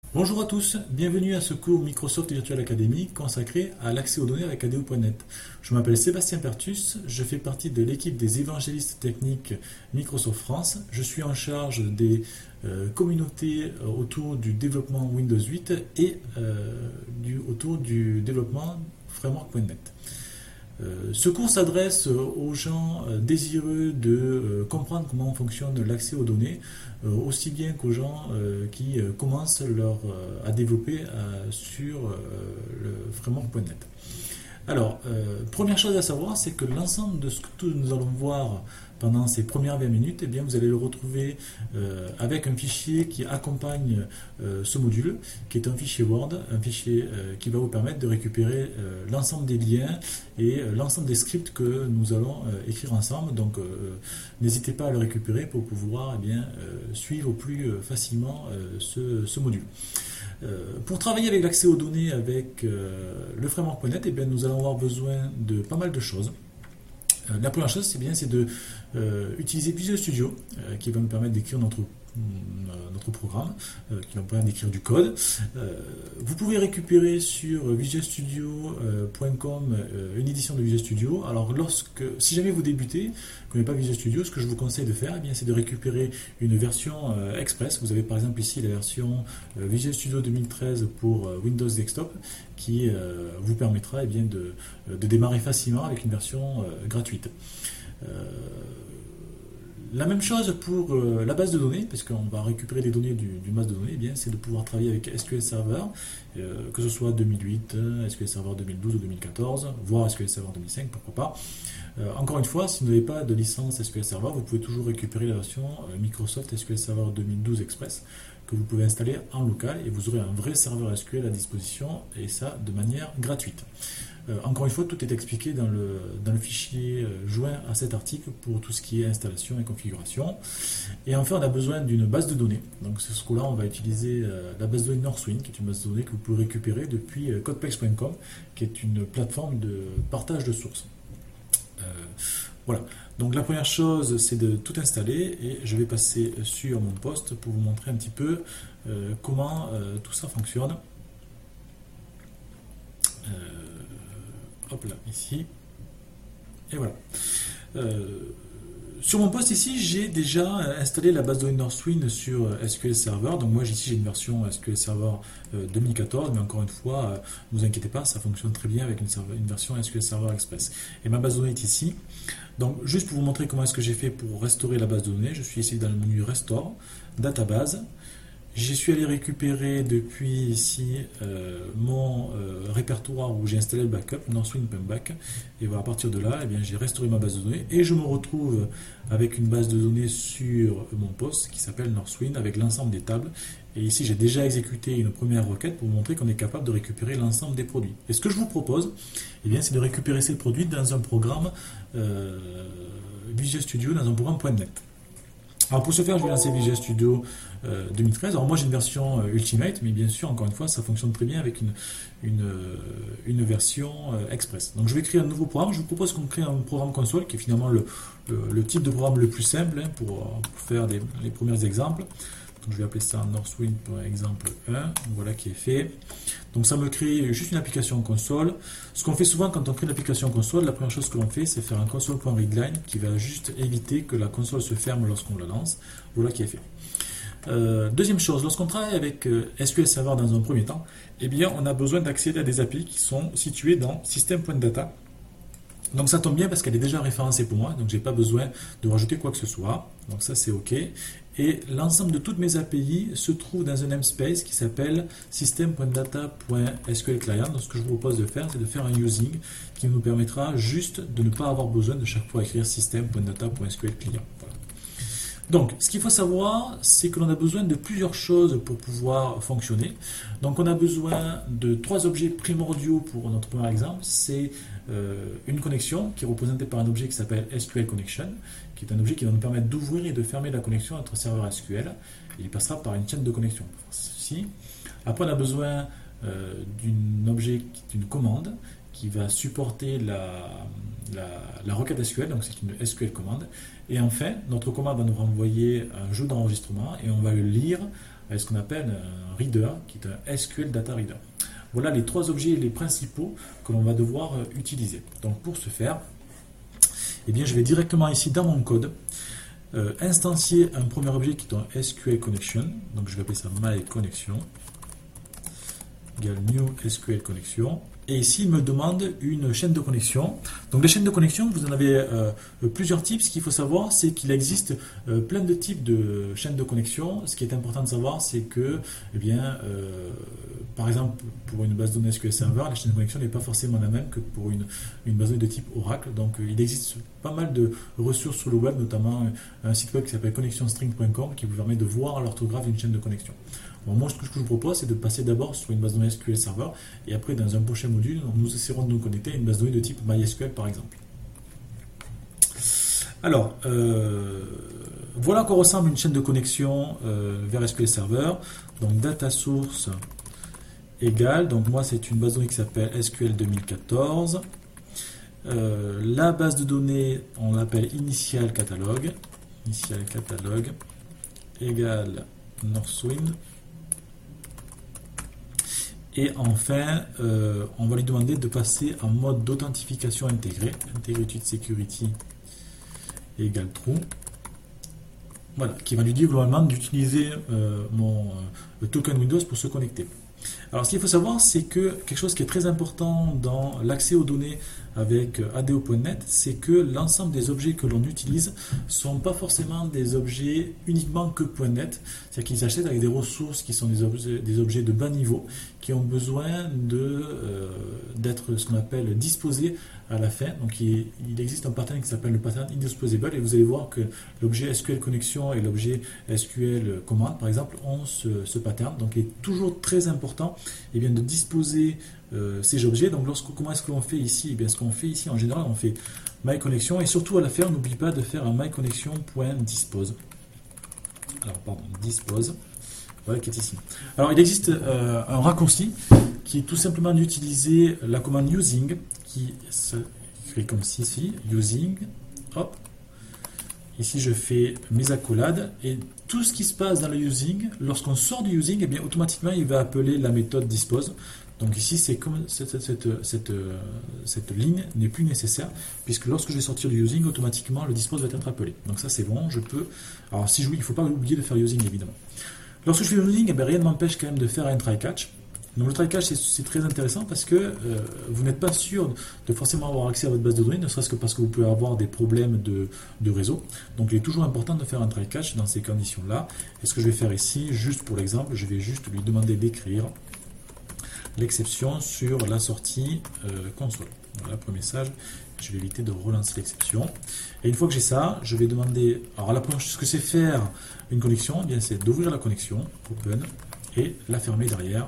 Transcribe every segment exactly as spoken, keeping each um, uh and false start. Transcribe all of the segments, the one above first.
Bonjour à tous, bienvenue à ce cours Microsoft Virtual Academy consacré à l'accès aux données avec A D O point net. Je m'appelle Sébastien Pertus, je fais partie de l'équipe des évangélistes techniques Microsoft France. Je suis en charge des euh, communautés autour du développement Windows huit et euh, du, autour du développement framework point net. Euh, ce cours s'adresse aux gens euh, désireux de euh, comprendre comment fonctionne l'accès aux données, euh, aussi bien qu'aux gens euh, qui euh, commencent leur, euh, à développer euh, sur euh, le framework point net. Alors, euh, première chose à savoir, c'est que l'ensemble de ce que nous allons voir pendant ces premières vingt minutes, eh bien, vous allez le retrouver euh, avec un fichier qui accompagne euh, ce module, qui est un fichier Word, un fichier euh, qui va vous permettre de récupérer euh, l'ensemble des liens et euh, l'ensemble des scripts que nous allons euh, écrire ensemble. Donc, euh, n'hésitez pas à le récupérer pour pouvoir eh bien, euh, suivre plus euh, facilement euh, ce, ce module. Euh, pour travailler avec l'accès aux données avec euh, le framework point net, eh bien, nous allons avoir besoin de pas mal de choses. Euh, la première chose, c'est bien, c'est de euh, utiliser Visual Studio, euh, qui va nous permettre d'écrire notre notre programme, euh, qui va nous permettre d'écrire du code. Euh, vous pouvez récupérer sur visual studio point com euh, une édition de Visual Studio. Alors, lorsque, si jamais vous débutez, vous ne connaissez pas Visual Studio, ce que je vous conseille de faire, eh bien, c'est de récupérer une version euh, express. Vous avez par exemple ici la version euh, Visual Studio deux mille treize pour euh, Windows Desktop, qui euh, vous permettra eh bien, de, de démarrer facilement avec une version euh, gratuite. Euh, La même chose pour euh, la base de données, parce qu'on va récupérer des données du, du base de données, eh bien, c'est de pouvoir travailler avec S Q L Server, euh, que ce soit deux mille huit, S Q L Server deux mille douze ou deux mille quatorze, voire S Q L Server deux mille cinq, pourquoi pas. Euh, encore une fois, si vous n'avez pas de licence S Q L Server, vous pouvez toujours récupérer la version euh, Microsoft S Q L Server deux mille douze Express, que vous pouvez installer en local, et vous aurez un vrai serveur S Q L à disposition, et ça de manière gratuite. Euh, encore une fois, tout est expliqué dans le, dans le fichier euh, joint à cet article pour tout ce qui est installation et configuration. Et enfin, on a besoin d'une base de données. Donc, c'est ce coup-là, on va utiliser euh, la base de données Northwind, qui est une base de données que vous pouvez récupérer depuis euh, codeplex point com, qui est une plateforme de partage de sources. Euh, voilà. Donc, la première chose, c'est de tout installer et je vais passer sur mon poste pour vous montrer un petit peu euh, comment euh, tout ça fonctionne. Euh, Hop là, ici. Et voilà. Euh, sur mon poste ici, j'ai déjà installé la base de données Northwind sur S Q L Server. Donc moi ici j'ai une version S Q L Server deux mille quatorze, mais encore une fois, ne vous inquiétez pas, ça fonctionne très bien avec une, une version S Q L Server Express. Et ma base de données est ici. Donc juste pour vous montrer comment est-ce que j'ai fait pour restaurer la base de données, je suis ici dans le menu Restore, Database. J'y suis allé récupérer depuis ici euh, mon euh, répertoire où j'ai installé le backup, northwind.back, et voilà, à partir de là, eh bien, j'ai restauré ma base de données et je me retrouve avec une base de données sur mon poste qui s'appelle Northwind avec l'ensemble des tables. Et ici, j'ai déjà exécuté une première requête pour vous montrer qu'on est capable de récupérer l'ensemble des produits. Et ce que je vous propose, eh bien, c'est de récupérer ces produits dans un programme euh, Visual Studio, dans un programme .net. Alors pour ce faire, je vais lancer Visual Studio euh, deux mille treize. Alors moi j'ai une version euh, Ultimate, mais bien sûr, encore une fois, ça fonctionne très bien avec une, une, euh, une version euh, Express. Donc je vais créer un nouveau programme. Je vous propose qu'on crée un programme console, qui est finalement le, le, le type de programme le plus simple hein, pour, pour faire des, les premiers exemples. Donc je vais appeler ça Northwind pour exemple un. Donc voilà qui est fait. Donc ça me crée juste une application console. Ce qu'on fait souvent quand on crée une application console, la première chose que l'on fait, c'est faire un console.readline qui va juste éviter que la console se ferme lorsqu'on la lance. Voilà qui est fait. Euh, deuxième chose, lorsqu'on travaille avec euh, S Q L Server dans un premier temps, eh bien on a besoin d'accéder à des A P I qui sont situées dans system.data. Donc ça tombe bien parce qu'elle est déjà référencée pour moi, donc j'ai pas besoin de rajouter quoi que ce soit. Donc ça c'est OK. Et l'ensemble de toutes mes A P I se trouve dans un namespace qui s'appelle system.data.sqlclient. Donc ce que je vous propose de faire, c'est de faire un using qui nous permettra juste de ne pas avoir besoin de chaque fois écrire system.data.sqlclient. Voilà. Donc, ce qu'il faut savoir, c'est que l'on a besoin de plusieurs choses pour pouvoir fonctionner. Donc, on a besoin de trois objets primordiaux pour notre premier exemple. C'est euh, une connexion qui est représentée par un objet qui s'appelle S Q L Connection, qui est un objet qui va nous permettre d'ouvrir et de fermer la connexion à notre serveur S Q L. Et il passera par une chaîne de connexion. Ceci. Après, on a besoin euh, d'un objet, d'une commande, qui va supporter la, la, la requête S Q L, donc c'est une S Q L commande. Et enfin, notre commande va nous renvoyer un jeu d'enregistrement et on va le lire avec ce qu'on appelle un reader, qui est un S Q L Data Reader. Voilà les trois objets les principaux que l'on va devoir utiliser. Donc pour ce faire, eh bien, je vais directement ici dans mon code euh, instancier un premier objet qui est un S Q L Connection. Donc je vais appeler ça myConnection égale new S Q L Connection. Et ici, il me demande une chaîne de connexion. Donc les chaînes de connexion, vous en avez euh, plusieurs types. Ce qu'il faut savoir, c'est qu'il existe euh, plein de types de chaînes de connexion. Ce qui est important de savoir, c'est que, eh bien, euh, par exemple, pour une base de données S Q L Server, la chaîne de connexion n'est pas forcément la même que pour une, une base de données de type Oracle. Donc euh, il existe pas mal de ressources sur le web, notamment un site web qui s'appelle connection string point com qui vous permet de voir l'orthographe d'une chaîne de connexion. Bon, moi, ce que je vous propose, c'est de passer d'abord sur une base de données S Q L Server et après, dans un prochain module, nous essaierons de nous connecter à une base de données de type MySQL, par exemple. Alors, euh, voilà à quoi ressemble une chaîne de connexion euh, vers S Q L Server. Donc, data source égale, donc moi, c'est une base de données qui s'appelle S Q L deux mille quatorze. Euh, la base de données, on l'appelle initial catalogue. Initial catalogue égale Northwind. Et enfin, euh, on va lui demander de passer en mode d'authentification intégrée. Integrity Security égale true. Voilà, qui va lui dire globalement d'utiliser euh, mon euh, token Windows pour se connecter. Alors, ce qu'il faut savoir, c'est que quelque chose qui est très important dans l'accès aux données avec A D O point net, c'est que l'ensemble des objets que l'on utilise ne sont pas forcément des objets uniquement que .net, c'est-à-dire qu'ils s'achètent avec des ressources qui sont des objets, des objets de bas niveau, qui ont besoin de, euh, d'être ce qu'on appelle disposés à la fin. Donc il, il existe un pattern qui s'appelle le pattern indisposable, et vous allez voir que l'objet S Q L connexion et l'objet S Q L commande, par exemple, ont ce, ce pattern. Donc il est toujours très important eh bien, de disposer euh, ces objets. Donc lorsque, comment est-ce que l'on fait ici? Eh bien, ce qu'on fait ici, en général, on fait myConnection, et surtout à la fin, n'oublie pas de faire un myconnection.dispose. Alors, pardon, dispose. Voilà, qui est ici. Alors, il existe euh, un raccourci qui est tout simplement d'utiliser la commande using, qui s'écrit comme ceci, using, hop. Ici, je fais mes accolades, et tout ce qui se passe dans le using, lorsqu'on sort du using, eh bien, automatiquement, il va appeler la méthode dispose. Donc ici, c'est comme cette, cette, cette, cette, cette ligne n'est plus nécessaire, puisque lorsque je vais sortir du using, automatiquement, le dispose va être appelé. Donc ça, c'est bon, je peux... Alors, si je il ne faut pas oublier de faire using, évidemment. Lorsque je fais using, eh bien, rien ne m'empêche quand même de faire un try-catch. Donc le try-catch, c'est très intéressant parce que euh, vous n'êtes pas sûr de forcément avoir accès à votre base de données, ne serait-ce que parce que vous pouvez avoir des problèmes de, de réseau. Donc il est toujours important de faire un try-catch dans ces conditions-là. Et ce que je vais faire ici, juste pour l'exemple, je vais juste lui demander d'écrire l'exception sur la sortie euh, console. Voilà, premier message. Je vais éviter de relancer l'exception. Et une fois que j'ai ça, je vais demander... Alors la première chose que c'est faire une connexion, eh bien c'est d'ouvrir la connexion, open, et la fermer derrière.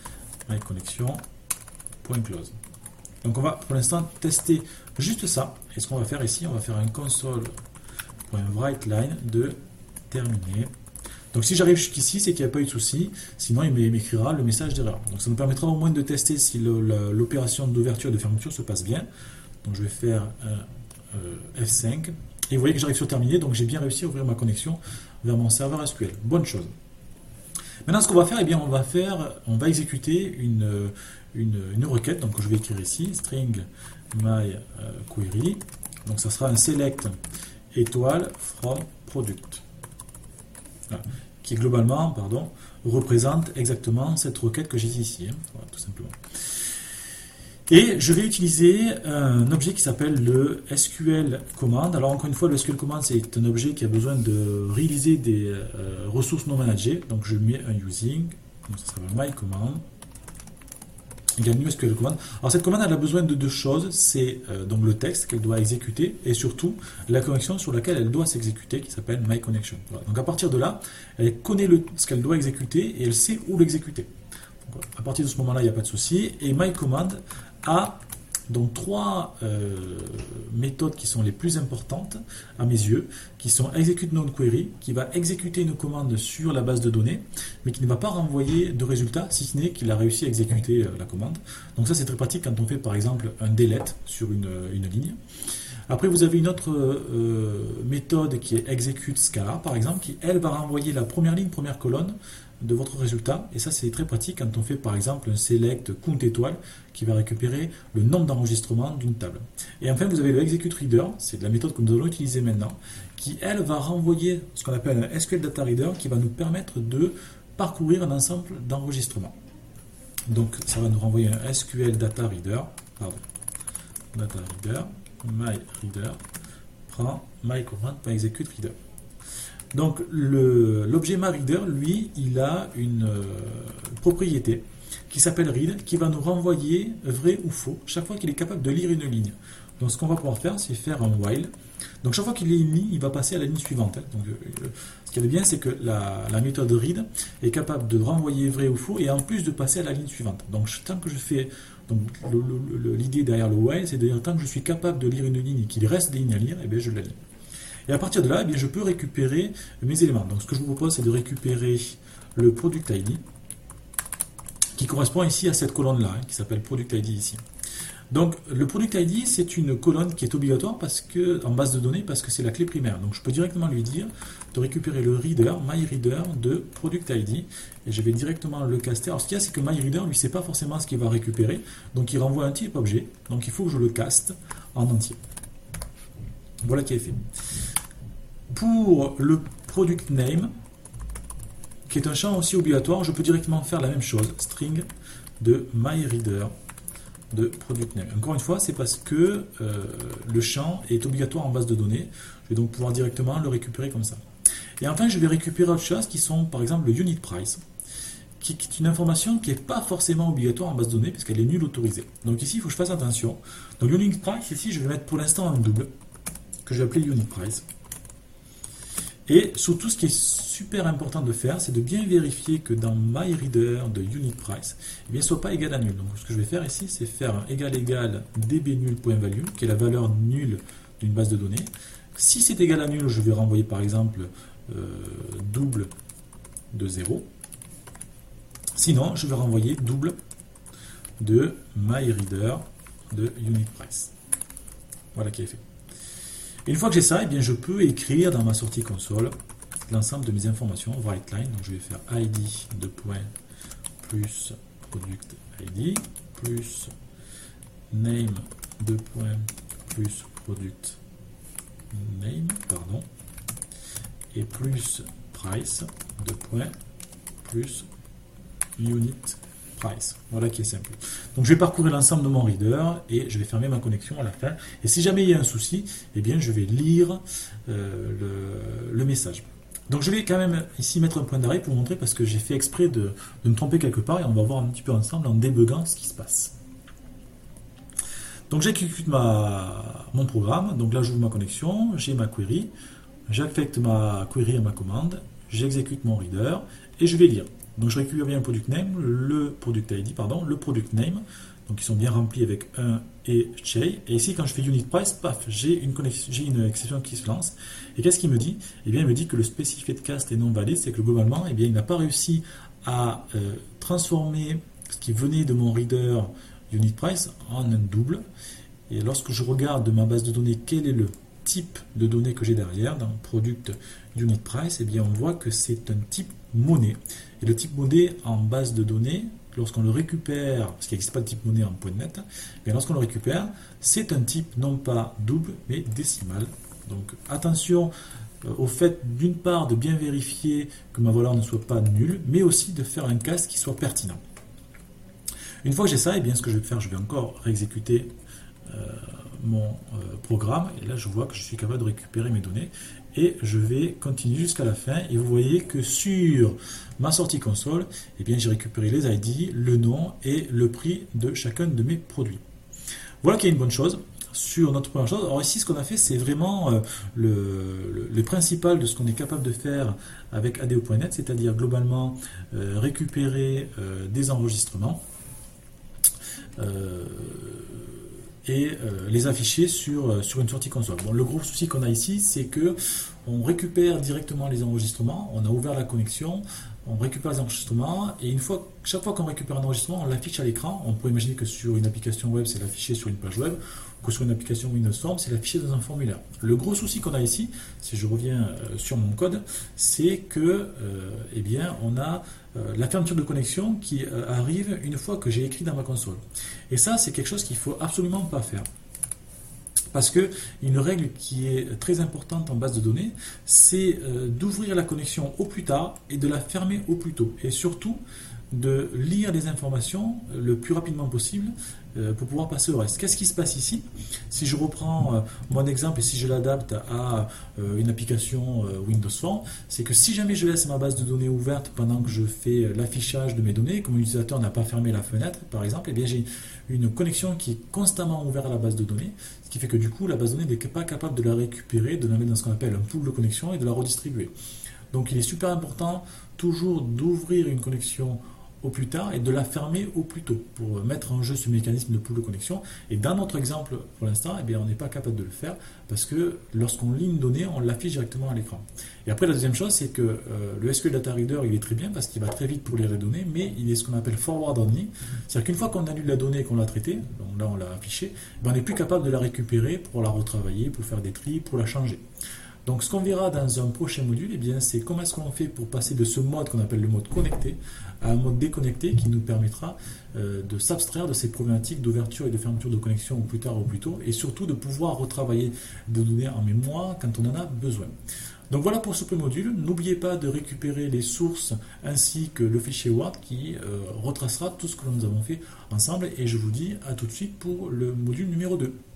myconnection.close. Donc on va pour l'instant tester juste ça. Et ce qu'on va faire ici, on va faire un console.writeLine de terminer. Donc si j'arrive jusqu'ici, c'est qu'il n'y a pas eu de souci. Sinon, il m'écrira le message d'erreur. Donc ça nous permettra au moins de tester si l'opération d'ouverture et de fermeture se passe bien. Donc je vais faire un euh, F cinq. Et vous voyez que j'arrive sur terminer. Donc j'ai bien réussi à ouvrir ma connexion vers mon serveur S Q L. Bonne chose. Maintenant, ce qu'on va faire, eh bien, on va faire, on va exécuter une, une, une requête. Donc, je vais écrire ici string my query. Donc, ça sera un select étoile from product, voilà, qui globalement, pardon, représente exactement cette requête que j'ai ici, hein, voilà, tout simplement. Et je vais utiliser un objet qui s'appelle le S Q L command. Alors encore une fois, le S Q L command, c'est un objet qui a besoin de réaliser des euh, ressources non managées. Donc je mets un using, donc ça sera my command, égale new S Q L command. Alors cette commande, elle a besoin de deux choses. C'est euh, donc le texte qu'elle doit exécuter et surtout la connexion sur laquelle elle doit s'exécuter, qui s'appelle myConnection. Voilà. Donc à partir de là, elle connaît le, ce qu'elle doit exécuter et elle sait où l'exécuter. À partir de ce moment-là, il n'y a pas de souci. Et myCommand a donc trois euh, méthodes qui sont les plus importantes à mes yeux, qui sont execute node query, qui va exécuter une commande sur la base de données, mais qui ne va pas renvoyer de résultat, si ce n'est qu'il a réussi à exécuter euh, la commande. Donc ça c'est très pratique quand on fait par exemple un delete sur une, une ligne. Après vous avez une autre euh, méthode qui est execute scalar par exemple, qui elle va renvoyer la première ligne, première colonne de votre résultat, et ça c'est très pratique quand on fait par exemple un select count étoile qui va récupérer le nombre d'enregistrements d'une table. Et enfin vous avez le execute reader, c'est la méthode que nous allons utiliser maintenant, qui elle va renvoyer ce qu'on appelle un S Q L data reader qui va nous permettre de parcourir un ensemble d'enregistrements. Donc ça va nous renvoyer un S Q L data reader, pardon, data reader, my reader, prend my command.execute reader. Donc l'objet myReader, lui, il a une euh, propriété qui s'appelle read, qui va nous renvoyer vrai ou faux chaque fois qu'il est capable de lire une ligne. Donc ce qu'on va pouvoir faire, c'est faire un while. Donc chaque fois qu'il lit une ligne, il va passer à la ligne suivante. Donc, euh, ce qui est bien, c'est que la, la méthode read est capable de renvoyer vrai ou faux et en plus de passer à la ligne suivante. Donc tant que je fais, donc l'idée derrière le while, c'est de dire tant que je suis capable de lire une ligne et qu'il reste des lignes à lire, et bien je la lis. Et à partir de là, eh bien, je peux récupérer mes éléments. Donc ce que je vous propose, c'est de récupérer le product I D, qui correspond ici à cette colonne-là, hein, qui s'appelle product I D ici. Donc le product I D, c'est une colonne qui est obligatoire parce que, en base de données, parce que c'est la clé primaire. Donc je peux directement lui dire de récupérer le reader, myReader de product I D, et je vais directement le caster. Alors ce qu'il y a, c'est que myReader, lui, ne sait pas forcément ce qu'il va récupérer, donc il renvoie un type objet, donc il faut que je le caste en entier. Voilà qui est fait. Pour le product name, qui est un champ aussi obligatoire, je peux directement faire la même chose, string de myReader de product name. Encore une fois, c'est parce que euh, le champ est obligatoire en base de données. Je vais donc pouvoir directement le récupérer comme ça. Et enfin, je vais récupérer autre chose qui sont par exemple le unit price, qui est une information qui n'est pas forcément obligatoire en base de données puisqu'elle est nulle autorisée. Donc ici, il faut que je fasse attention. Donc unit price, ici, je vais mettre pour l'instant un double, que je vais appeler unit price. Et surtout, ce qui est super important de faire, c'est de bien vérifier que dans myReader de unit price, eh bien, soit pas égal à nul. Donc, ce que je vais faire ici, c'est faire un égal égal dbNull.value, qui est la valeur nulle d'une base de données. Si c'est égal à nul, je vais renvoyer par exemple euh, double de zéro. Sinon, je vais renvoyer double de myReader de unit price. Voilà qui est fait. Une fois que j'ai ça, eh bien, je peux écrire dans ma sortie console l'ensemble de mes informations, writeLine. Donc je vais faire I D de point plus product I D plus name de point plus product name, pardon, et plus price de point plus unit price. Voilà qui est simple. Donc je vais parcourir l'ensemble de mon reader et je vais fermer ma connexion à la fin. Et si jamais il y a un souci, eh bien je vais lire euh, le, le message. Donc je vais quand même ici mettre un point d'arrêt pour vous montrer parce que j'ai fait exprès de, de me tromper quelque part et on va voir un petit peu ensemble en débuguant ce qui se passe. Donc j'exécute ma mon programme. Donc là j'ouvre ma connexion, j'ai ma query, j'affecte ma query à ma commande, j'exécute mon reader et je vais lire. Donc je récupère bien le product name, le product I D, pardon, le product name. Donc ils sont bien remplis avec un et J. Et ici, quand je fais unit price, paf, j'ai une, j'ai une exception qui se lance. Et qu'est-ce qu'il me dit? Eh bien, il me dit que le specified cast est non valide, c'est que globalement, eh bien, il n'a pas réussi à euh, transformer ce qui venait de mon reader unit price en un double. Et lorsque je regarde de ma base de données quel est le type de données que j'ai derrière, dans product unit price, eh bien, on voit que c'est un type monnaie. Et le type monnaie en base de données, lorsqu'on le récupère, parce qu'il n'existe pas de type monnaie en .NET, mais lorsqu'on le récupère, c'est un type non pas double, mais décimal. Donc attention euh, au fait d'une part de bien vérifier que ma valeur ne soit pas nulle, mais aussi de faire un cast qui soit pertinent. Une fois que j'ai ça, eh bien, ce que je vais faire, je vais encore réexécuter euh, mon euh, programme, et là je vois que je suis capable de récupérer mes données. Et je vais continuer jusqu'à la fin. Et vous voyez que sur ma sortie console, eh bien, j'ai récupéré les I D, le nom et le prix de chacun de mes produits. Voilà qui est une bonne chose sur notre première chose. Alors ici, ce qu'on a fait, c'est vraiment euh, le, le, le principal de ce qu'on est capable de faire avec A D O point net, c'est-à-dire globalement euh, récupérer euh, des enregistrements. Euh, et euh, les afficher sur, sur une sortie console. Bon, le gros souci qu'on a ici, c'est que on récupère directement les enregistrements, on a ouvert la connexion, on récupère les enregistrements, et une fois, chaque fois qu'on récupère un enregistrement, on l'affiche à l'écran. On peut imaginer que sur une application web, c'est l'afficher sur une page web, ou que sur une application Windows Form, c'est l'afficher dans un formulaire. Le gros souci qu'on a ici, si je reviens euh, sur mon code, c'est que, euh, eh bien, on a euh, la fermeture de connexion qui euh, arrive une fois que j'ai écrit dans ma console. Et ça, c'est quelque chose qu'il ne faut absolument pas faire. Parce que une règle qui est très importante en base de données, c'est euh, d'ouvrir la connexion au plus tard et de la fermer au plus tôt. Et surtout, de lire les informations le plus rapidement possible euh, pour pouvoir passer au reste. Qu'est-ce qui se passe ici? Si je reprends euh, mon exemple et si je l'adapte à euh, une application euh, Windows Form, c'est que si jamais je laisse ma base de données ouverte pendant que je fais l'affichage de mes données, comme l'utilisateur n'a pas fermé la fenêtre par exemple, eh bien j'ai une connexion qui est constamment ouverte à la base de données, ce qui fait que du coup la base de données n'est pas capable de la récupérer, de la mettre dans ce qu'on appelle un pool de connexion et de la redistribuer. Donc il est super important toujours d'ouvrir une connexion au plus tard et de la fermer au plus tôt pour mettre en jeu ce mécanisme de pool de connexion. Et dans notre exemple, pour l'instant, eh bien, on n'est pas capable de le faire parce que lorsqu'on lit une donnée, on l'affiche directement à l'écran. Et après, la deuxième chose, c'est que euh, le S Q L Data Reader, il est très bien parce qu'il va très vite pour lire les données, mais il est ce qu'on appelle forward only. C'est-à-dire qu'une fois qu'on annule la donnée et qu'on l'a traitée, donc là on l'a affichée, ben, on n'est plus capable de la récupérer pour la retravailler, pour faire des tris, pour la changer. Donc ce qu'on verra dans un prochain module, eh bien, c'est comment est-ce qu'on fait pour passer de ce mode qu'on appelle le mode connecté à un mode déconnecté qui nous permettra euh, de s'abstraire de ces problématiques d'ouverture et de fermeture de connexion au plus tard ou au plus tôt, et surtout de pouvoir retravailler des données en mémoire quand on en a besoin. Donc voilà pour ce premier module. N'oubliez pas de récupérer les sources ainsi que le fichier Word qui euh, retracera tout ce que nous avons fait ensemble, et je vous dis à tout de suite pour le module numéro deux.